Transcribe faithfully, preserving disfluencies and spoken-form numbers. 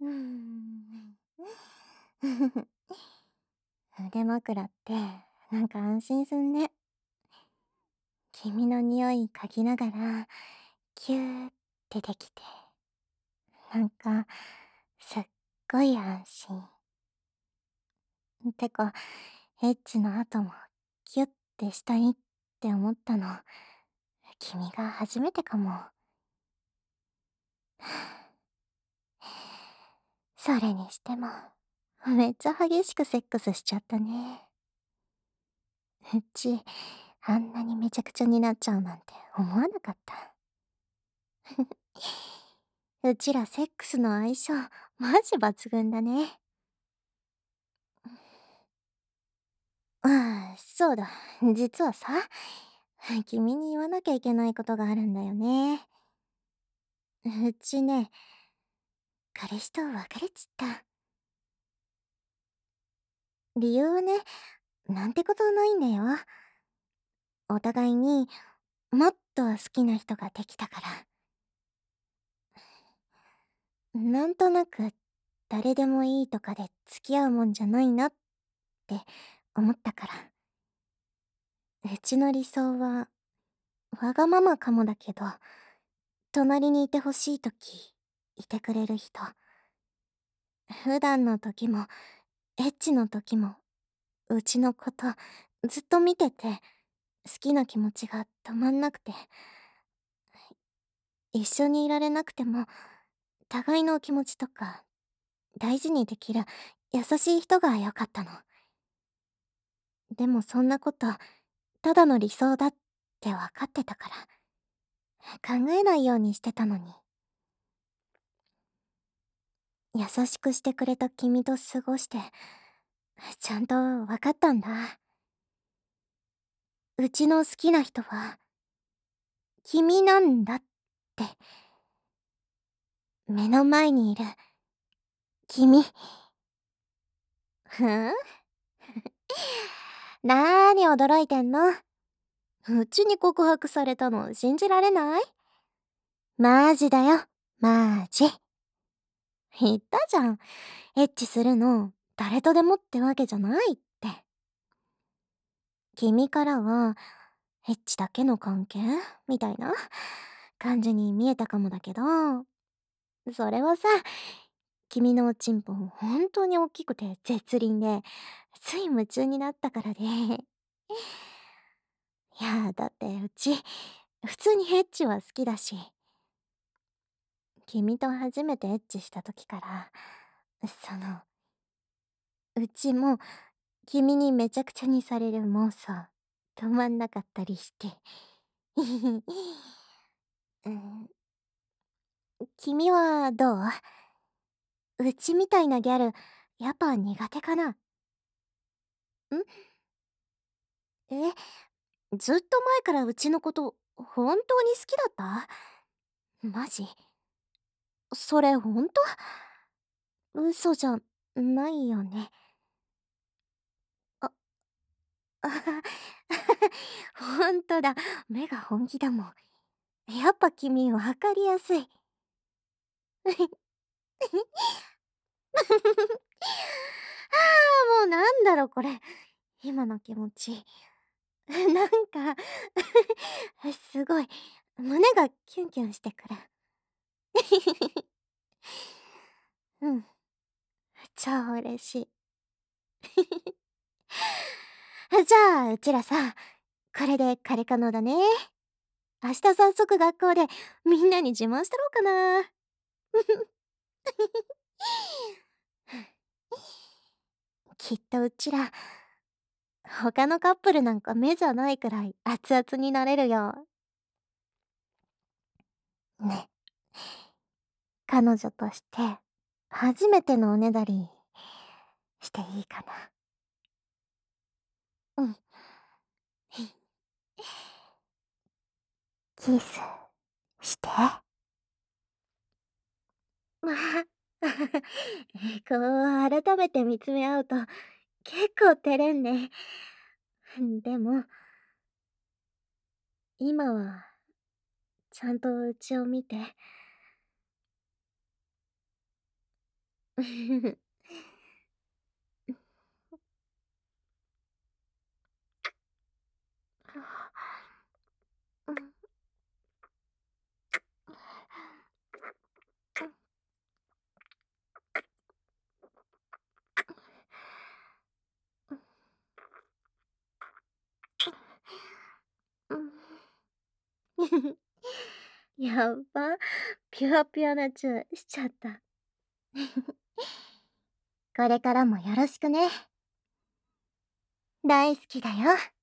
うーん。腕枕ってなんか安心すんね。君の匂い嗅ぎながらキューってできて、なんかすっごい安心。てか、エッチの後もキュッてしたいって思ったの、君が初めてかも。それにしても、めっちゃ激しくセックスしちゃったね。うち、あんなにめちゃくちゃになっちゃうなんて思わなかった。うちらセックスの相性、マジ抜群だね。ああ、そうだ。実はさ、君に言わなきゃいけないことがあるんだよね。うちね、彼氏と別れちった。理由はね、なんてことないんだよ。お互いにもっと好きな人ができたから。なんとなく誰でもいいとかで付き合うもんじゃないなって思ったから。うちの理想はわがままかもだけど、隣にいてほしいとき、いてくれる人。普段の時も、エッチの時も、うちのこと、ずっと見てて、好きな気持ちが止まんなくて、一緒にいられなくても、互いの気持ちとか、大事にできる優しい人が良かったの。でもそんなこと、ただの理想だって分かってたから、考えないようにしてたのに。優しくしてくれた君と過ごして、ちゃんと分かったんだ。うちの好きな人は、君なんだって。目の前にいる、君。ふんなーに驚いてんの？うちに告白されたの信じられない？マジだよ、マジ。言ったじゃん。エッチするの、誰とでもってわけじゃないって。君からは、エッチだけの関係みたいな感じに見えたかもだけど、それはさ、君のおちんぽ本当に大きくて絶倫で、つい夢中になったからで。いや、だってうち、普通にエッチは好きだし、君と初めてエッチした時から、その、うちも君にめちゃくちゃにされる妄想、止まんなかったりして。うん、君はどう？うちみたいなギャル、やっぱ苦手かな？ん？え、ずっと前からうちのこと、本当に好きだった？マジ？それほんと？嘘じゃないよね。あ、あははほんとだ。目が本気だもん。やっぱ君わかりやすい。ああ、もうなんだろこれ。今の気持ち。なんかすごい、胸がキュンキュンしてくる。うん、超嬉しい。じゃあ、うちらさ、これで彼可能だね。明日早速学校でみんなに自慢したろうかな。きっとうちら、他のカップルなんか目じゃないくらい熱々になれるよ。ね、彼女として初めてのおねだりしていいかな。うん。キスして。まあ、こう改めて見つめ合うと結構照れんね。でも、今はちゃんとうちを見て。 やっば、ピュアピュアなチューしちゃった。これからもよろしくね。大好きだよ。